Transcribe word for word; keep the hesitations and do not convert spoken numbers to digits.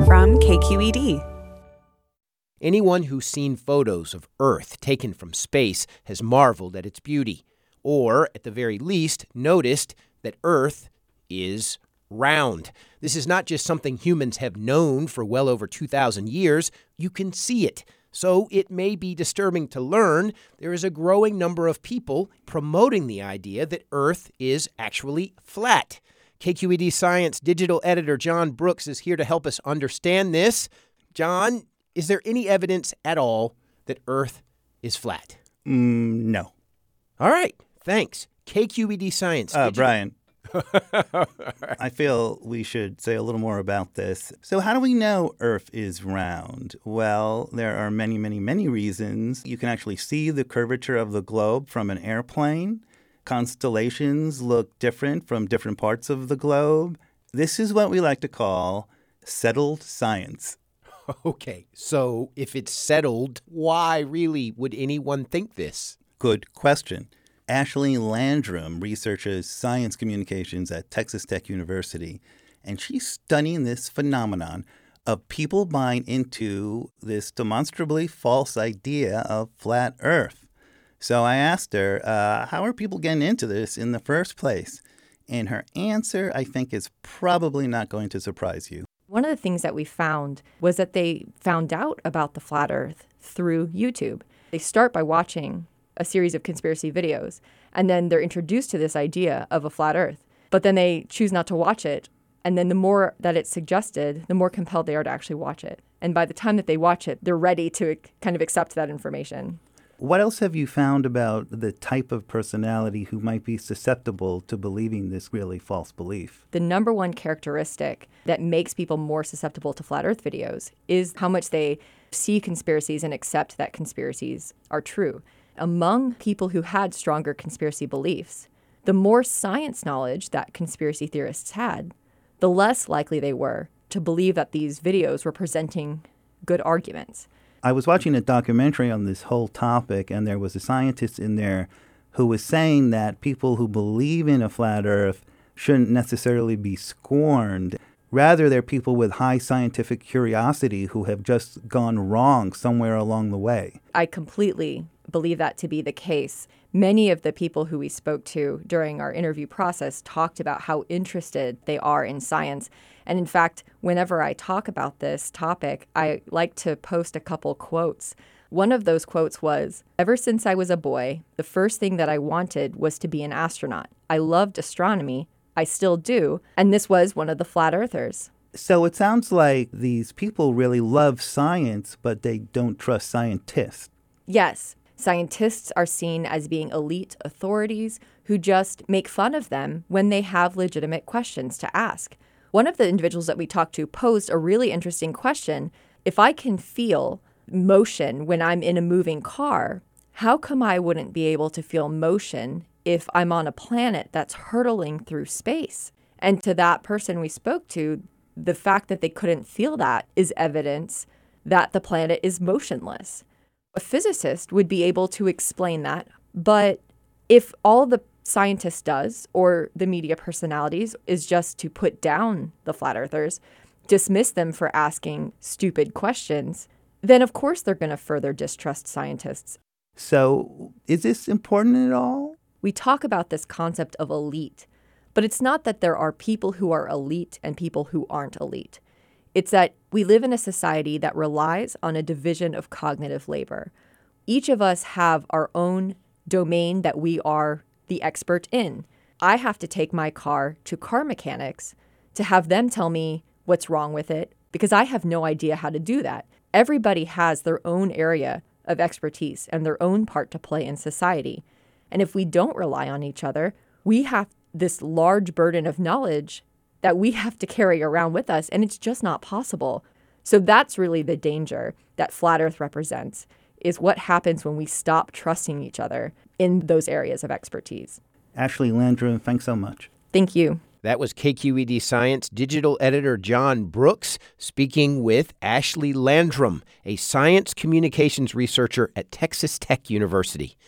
from K Q E D. Anyone who's seen photos of Earth taken from space has marveled at its beauty, or, at the very least, noticed that Earth is round. This is not just something humans have known for well over two thousand years. You can see it. So it may be disturbing to learn there is a growing number of people promoting the idea that Earth is actually flat. K Q E D Science digital editor John Brooks is here to help us understand this. John, is there any evidence at all that Earth is flat? Mm, no. All right. Thanks. K Q E D Science. Uh, digital- Brian, I feel we should say a little more about this. So how do we know Earth is round? Well, there are many, many, many reasons. You can actually see the curvature of the globe from an airplane. Constellations look different from different parts of the globe. This is what we like to call settled science. Okay, so if it's settled, why really would anyone think this? Good question. Ashley Landrum researches science communications at Texas Tech University, and she's studying this phenomenon of people buying into this demonstrably false idea of flat Earth. So I asked her, uh, how are people getting into this in the first place? And her answer, I think, is probably not going to surprise you. One of the things that we found was that they found out about the flat Earth through YouTube. They start by watching a series of conspiracy videos, and then they're introduced to this idea of a flat Earth. But then they choose not to watch it, and then the more that it's suggested, the more compelled they are to actually watch it. And by the time that they watch it, they're ready to kind of accept that information. What else have you found about the type of personality who might be susceptible to believing this really false belief? The number one characteristic that makes people more susceptible to flat Earth videos is how much they see conspiracies and accept that conspiracies are true. Among people who had stronger conspiracy beliefs, the more science knowledge that conspiracy theorists had, the less likely they were to believe that these videos were presenting good arguments. I was watching a documentary on this whole topic, and there was a scientist in there who was saying that people who believe in a flat Earth shouldn't necessarily be scorned. Rather, they're people with high scientific curiosity who have just gone wrong somewhere along the way. I completely believe that to be the case. Many of the people who we spoke to during our interview process talked about how interested they are in science. And in fact, whenever I talk about this topic, I like to post a couple quotes. One of those quotes was, "Ever since I was a boy, the first thing that I wanted was to be an astronaut. I loved astronomy. I still do." And this was one of the flat earthers. So it sounds like these people really love science, but they don't trust scientists. Yes. Scientists are seen as being elite authorities who just make fun of them when they have legitimate questions to ask. One of the individuals that we talked to posed a really interesting question. If I can feel motion when I'm in a moving car, how come I wouldn't be able to feel motion if I'm on a planet that's hurtling through space? And to that person we spoke to, the fact that they couldn't feel that is evidence that the planet is motionless. A physicist would be able to explain that, but if all the scientist does, or the media personalities, is just to put down the flat earthers, dismiss them for asking stupid questions, then of course they're going to further distrust scientists. So is this important at all? We talk about this concept of elite, but it's not that there are people who are elite and people who aren't elite. It's that we live in a society that relies on a division of cognitive labor. Each of us have our own domain that we are the expert in. I have to take my car to car mechanics to have them tell me what's wrong with it because I have no idea how to do that. Everybody has their own area of expertise and their own part to play in society. And if we don't rely on each other, we have this large burden of knowledge that we have to carry around with us, and it's just not possible. So that's really the danger that Flat Earth represents, is what happens when we stop trusting each other in those areas of expertise. Ashley Landrum, thanks so much. Thank you. That was K Q E D Science digital editor John Brooks speaking with Ashley Landrum, a science communications researcher at Texas Tech University.